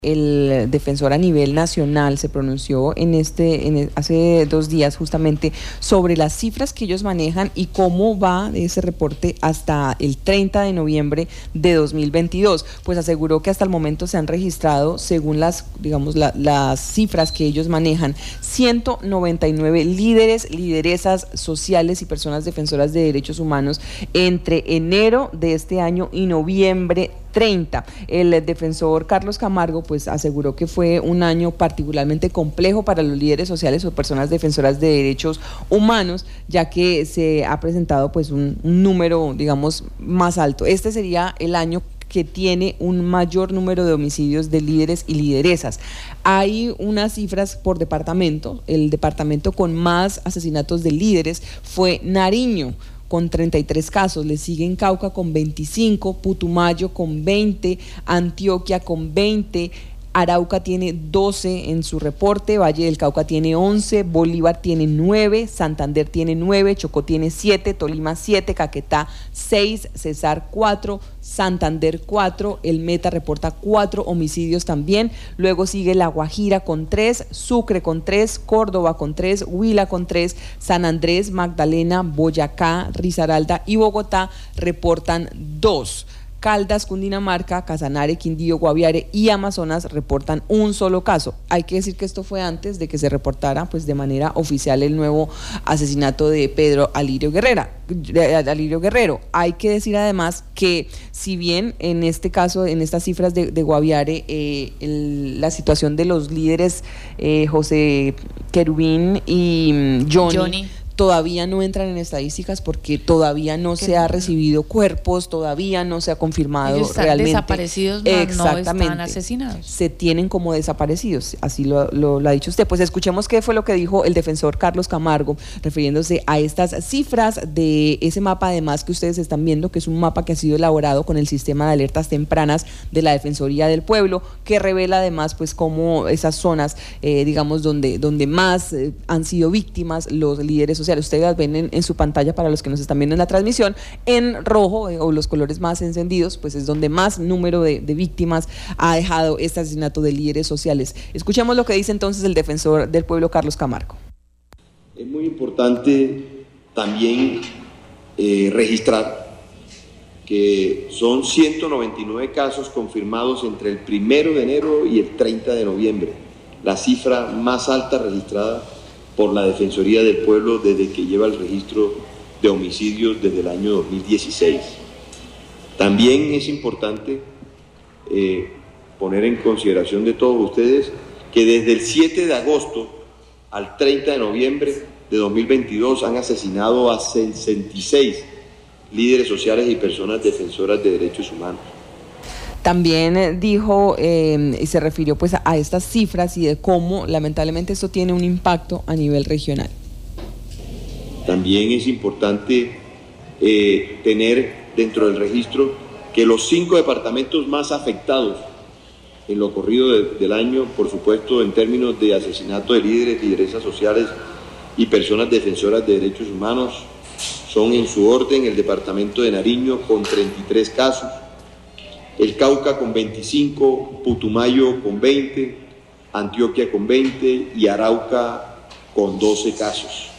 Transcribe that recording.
El defensor a nivel nacional se pronunció hace 2 días justamente sobre las cifras que ellos manejan y cómo va ese reporte hasta el 30 de noviembre de 2022. Pues aseguró que hasta el momento se han registrado, según las cifras que ellos manejan, 199 lideresas sociales y personas defensoras de derechos humanos entre enero de este año y noviembre 30. El defensor Carlos Camargo pues aseguró que fue un año particularmente complejo para los líderes sociales o personas defensoras de derechos humanos, ya que se ha presentado pues un número más alto. Este sería el año que tiene un mayor número de homicidios de líderes y lideresas. Hay unas cifras por departamento. El departamento con más asesinatos de líderes fue Nariño, con 33 casos, le siguen Cauca con 25, Putumayo con 20, Antioquia con 20, Arauca tiene 12 en su reporte, Valle del Cauca tiene 11, Bolívar tiene 9, Santander tiene 9, Chocó tiene 7, Tolima 7, Caquetá 6, Cesar 4, Santander 4, el Meta reporta 4 homicidios también, luego sigue La Guajira con 3, Sucre con 3, Córdoba con 3, Huila con 3, San Andrés, Magdalena, Boyacá, Risaralda y Bogotá reportan 2. Caldas, Cundinamarca, Casanare, Quindío, Guaviare y Amazonas reportan un solo caso. Hay que decir que esto fue antes de que se reportara pues de manera oficial el nuevo asesinato de Pedro Alirio Guerrero. Hay que decir además que si bien en este caso, en estas cifras de Guaviare, la situación de los líderes José Querubín y Johnny todavía no entran en estadísticas porque todavía no se ha recibido cuerpos, todavía no se ha confirmado ellos están realmente desaparecidos, no están asesinados. Se tienen como desaparecidos, así lo ha dicho usted. Pues escuchemos qué fue lo que dijo el defensor Carlos Camargo, refiriéndose a estas cifras de ese mapa, además que ustedes están viendo, que es un mapa que ha sido elaborado con el sistema de alertas tempranas de la Defensoría del Pueblo, que revela además pues cómo esas zonas, donde más han sido víctimas los líderes sociales. Ustedes las ven en su pantalla para los que nos están viendo en la transmisión, en rojo o los colores más encendidos, pues es donde más número de víctimas ha dejado este asesinato de líderes sociales. Escuchemos lo que dice entonces el defensor del pueblo, Carlos Camargo. Es muy importante también registrar que son 199 casos confirmados entre el 1 de enero y el 30 de noviembre, la cifra más alta registrada por la Defensoría del Pueblo desde que lleva el registro de homicidios desde el año 2016. También es importante poner en consideración de todos ustedes que desde el 7 de agosto al 30 de noviembre de 2022 han asesinado a 66 líderes sociales y personas defensoras de derechos humanos. También dijo y se refirió pues a estas cifras y de cómo lamentablemente esto tiene un impacto a nivel regional. También es importante tener dentro del registro que los 5 departamentos más afectados en lo corrido del año, por supuesto en términos de asesinato de líderes, lideresas sociales y personas defensoras de derechos humanos, son en su orden el departamento de Nariño con 33 casos, el Cauca con 25, Putumayo con 20, Antioquia con 20 y Arauca con 12 casos.